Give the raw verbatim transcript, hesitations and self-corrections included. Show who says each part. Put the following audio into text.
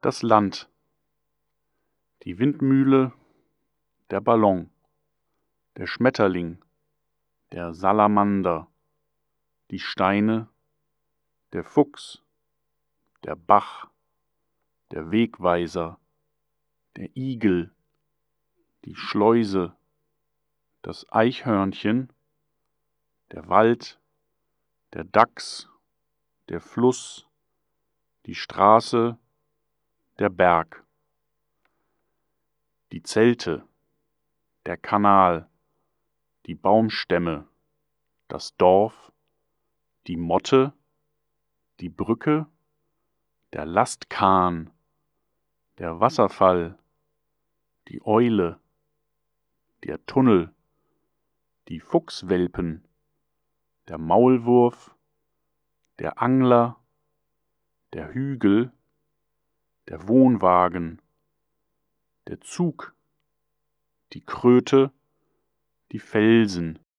Speaker 1: Das Land, die Windmühle, der Ballon, der Schmetterling, der Salamander, die Steine, der Fuchs, der Bach, der Wegweiser, der Igel, die Schleuse, das Eichhörnchen, der Wald, der Dachs, der Fluss, die Straße, der Berg, die Zelte, der Kanal, die Baumstämme, das Dorf, die Motte, die Brücke, der Lastkahn, der Wasserfall, die Eule, der Tunnel, die Fuchswelpen, der Maulwurf, der Angler, der Hügel, der Wohnwagen, der Zug, die Kröte, die Felsen,